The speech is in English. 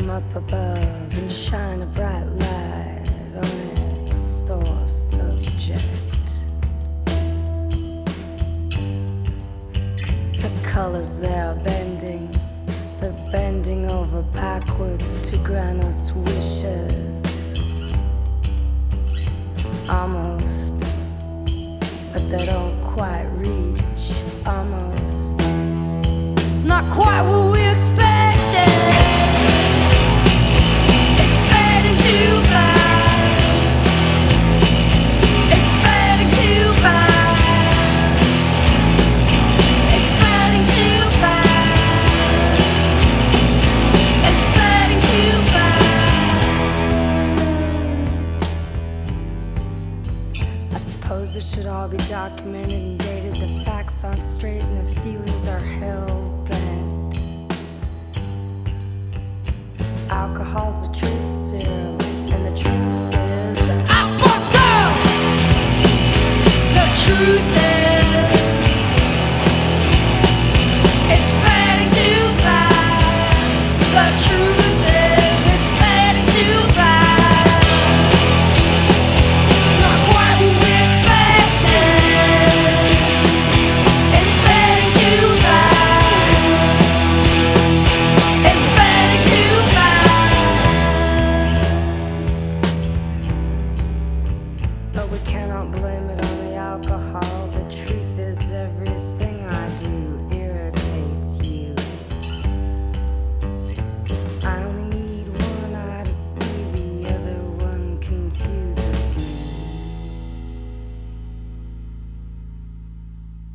up above and shine a bright light on its sore subject. The colors they're bending over backwards to grant us wishes. Almost, but they don't quite reach. Almost, it's not quite what we expected. It's fading too fast. It's fading too fast. It's fading too fast. It's fading too fast. I suppose it should all be documented and dated. The facts aren't straight and the feelings are hell-bent. Alcohol's the truth serum, and the truth is I fucked up. The truth is